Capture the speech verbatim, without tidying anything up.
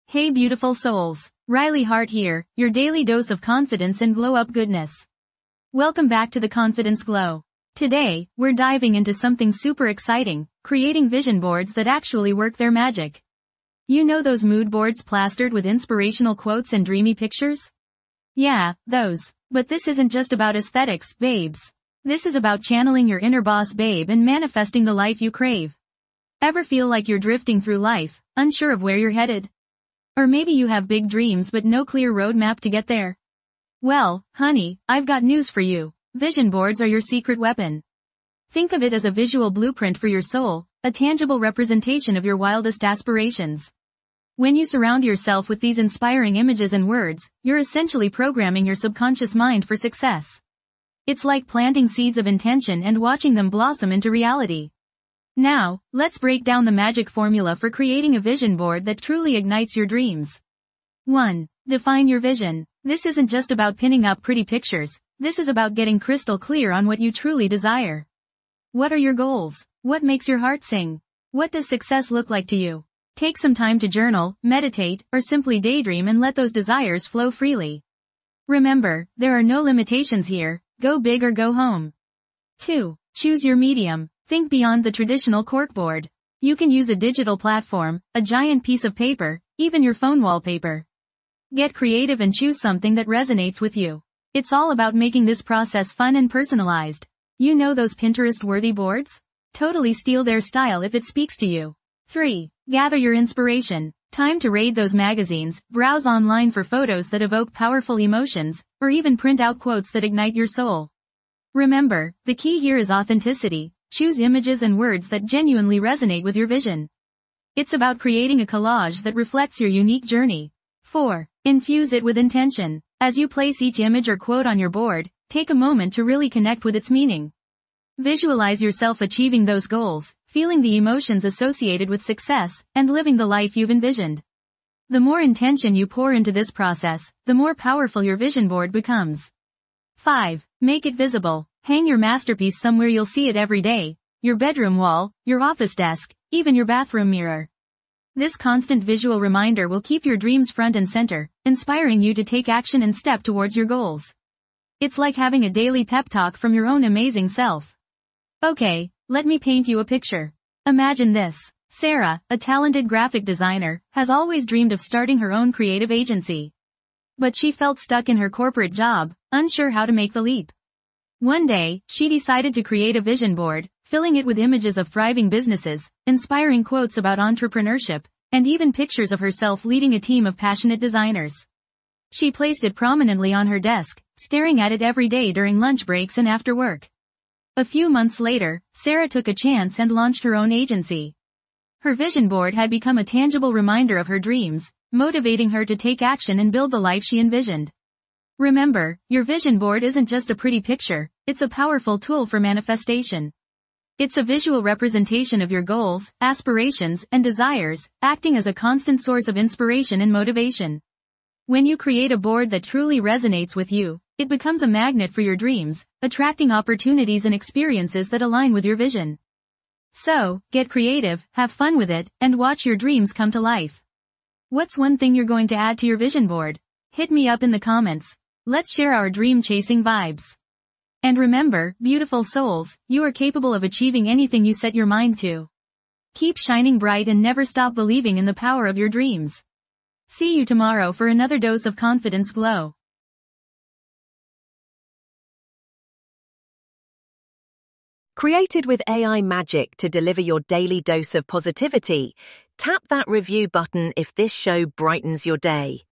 Hey beautiful souls, Riley Hart here, your daily dose of confidence and glow-up goodness. Welcome back to the Confidence Glow. Today, we're diving into something super exciting, creating vision boards that actually work their magic. You know those mood boards plastered with inspirational quotes and dreamy pictures? Yeah, those. But this isn't just about aesthetics, babes. This is about channeling your inner boss babe and manifesting the life you crave. Ever feel like you're drifting through life, unsure of where you're headed? Or maybe you have big dreams but no clear roadmap to get there? Well, honey, I've got news for you. Vision boards are your secret weapon. Think of it as a visual blueprint for your soul, a tangible representation of your wildest aspirations. When you surround yourself with these inspiring images and words, you're essentially programming your subconscious mind for success. It's like planting seeds of intention and watching them blossom into reality. Now, let's break down the magic formula for creating a vision board that truly ignites your dreams. one. Define your vision. This isn't just about pinning up pretty pictures, this is about getting crystal clear on what you truly desire. What are your goals? What makes your heart sing? What does success look like to you? Take some time to journal, meditate, or simply daydream and let those desires flow freely. Remember, there are no limitations here, go big or go home. two. Choose your medium. Think beyond the traditional corkboard. You can use a digital platform, a giant piece of paper, even your phone wallpaper. Get creative and choose something that resonates with you. It's all about making this process fun and personalized. You know those Pinterest-worthy boards? Totally steal their style if it speaks to you. three. Gather your inspiration. Time to raid those magazines, browse online for photos that evoke powerful emotions, or even print out quotes that ignite your soul. Remember, the key here is authenticity. Choose images and words that genuinely resonate with your vision. It's about creating a collage that reflects your unique journey. four. Infuse it with intention. As you place each image or quote on your board, take a moment to really connect with its meaning. Visualize yourself achieving those goals, feeling the emotions associated with success, and living the life you've envisioned. The more intention you pour into this process, the more powerful your vision board becomes. five. Make it visible. Hang your masterpiece somewhere you'll see it every day. Your bedroom wall, your office desk, even your bathroom mirror. This constant visual reminder will keep your dreams front and center, inspiring you to take action and step towards your goals. It's like having a daily pep talk from your own amazing self. Okay, let me paint you a picture. Imagine this. Sarah, a talented graphic designer, has always dreamed of starting her own creative agency. But she felt stuck in her corporate job, unsure how to make the leap. One day, she decided to create a vision board, filling it with images of thriving businesses, inspiring quotes about entrepreneurship, and even pictures of herself leading a team of passionate designers. She placed it prominently on her desk, staring at it every day during lunch breaks and after work. A few months later, Sarah took a chance and launched her own agency. Her vision board had become a tangible reminder of her dreams, motivating her to take action and build the life she envisioned. Remember, your vision board isn't just a pretty picture, it's a powerful tool for manifestation. It's a visual representation of your goals, aspirations, and desires, acting as a constant source of inspiration and motivation. When you create a board that truly resonates with you, it becomes a magnet for your dreams, attracting opportunities and experiences that align with your vision. So, get creative, have fun with it, and watch your dreams come to life. What's one thing you're going to add to your vision board? Hit me up in the comments. Let's share our dream-chasing vibes. And remember, beautiful souls, you are capable of achieving anything you set your mind to. Keep shining bright and never stop believing in the power of your dreams. See you tomorrow for another dose of Confidence Glow. Created with A I magic to deliver your daily dose of positivity, tap that review button if this show brightens your day.